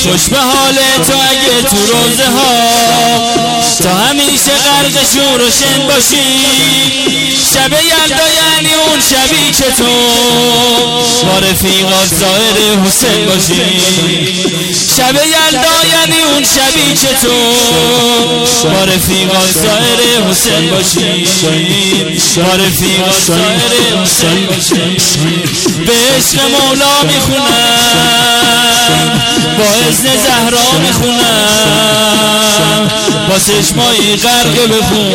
خوش به حال تو اگه تو روزه ها تا همیشه غرق شور و شن باشی. شب یلدا یعنی اون شبی که تو با رفیقات ظاهر حسین باشی. شب یلدا یعنی اون شبی که تو با رفیقات ظاهر حسین باشی. با رفیقات ظاهر حسین باشی. به عشق مولا میخونم، با اذن زهرا میخونم، با چشمایی غرق بخون.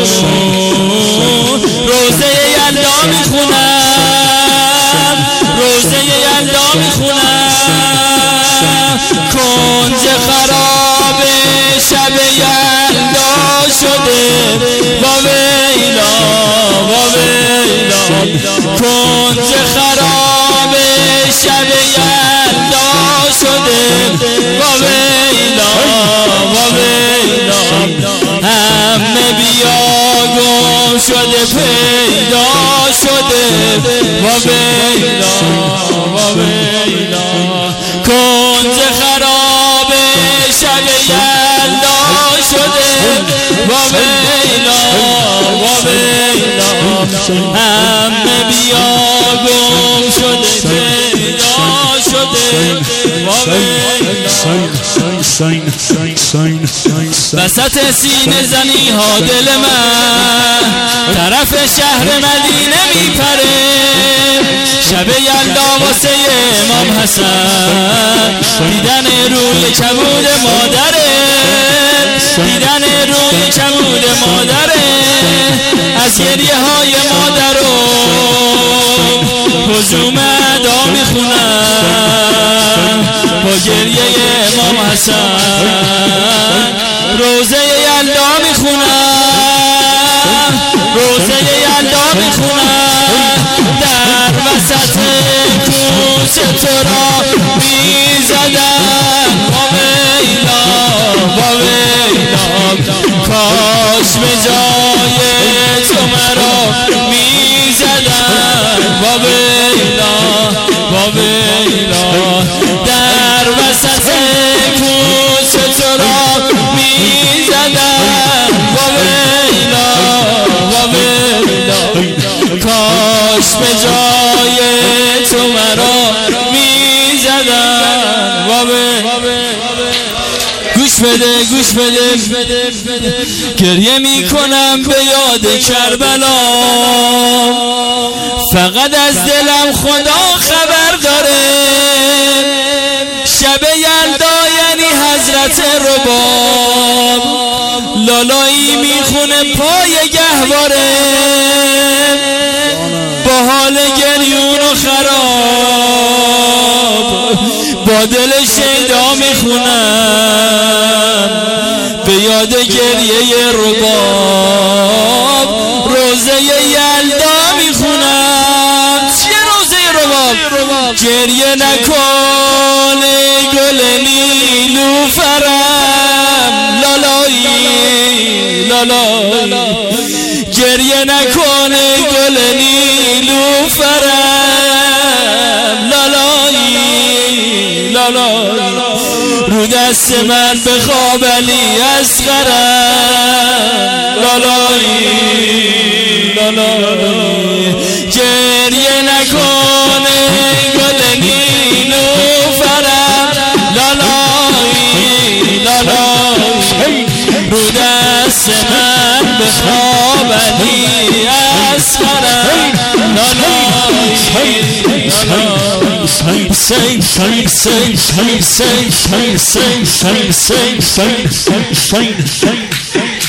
روزه یلدا میخونم، روزه یلدا میخونم. کنج خراب شب یلدا شده با ویلا با ویلا. کنج خراب شب یلدا شده با ویلا با ویلا. همه بیا گم شده پیدا شده با ویلا با ویلا. کنج خراب شب یلدا شده با ویلا با ویلا. همه بیا گم شده پیدا شده با ویلا. وسط سینه زنی ها دل من طرف شهر مدینه میپره. شب یلدا واسه امام حسن دیدن روی کبود مادره. دیدن روی کبود مادره. از گریه های مادر و هجوم ادا میخونم با گریه امام حسن. روزه یلدا میخونم، روزه یلدا میخونم. در وسط کوچه تو را میزدن با ویلا با ویلا. کاش به جای تو مرا میزدن با ویلا با ویلا. در وسط کوچه تو را میزدن با ویلا با ویلا. کاش به جای تو مرا میزدن با ویلا. گوش بده گوش بده گریه میکنم به یاد کربلا. فقط از دلم خدا خبر داره. شب یلدا یعنی حضرت رباب. لالایی میخونه پای گهواره. با حال گریون و خراب با دل شیدا میخونم به یاد گریه رباب. روزه یلدا میخونم. چیه روزه رباب؟ گریه نکن گل نیلوفرم لالایی لالایی. گریه نکن گل نیلوفرم لالایی لالایی. رو دست من بخواب علی اصغرم لالایی لالایی. گریه نکن گل نیلوفرم لالایی لالایی. رو دست من بخواب علی اصغرم لالایی لالایی.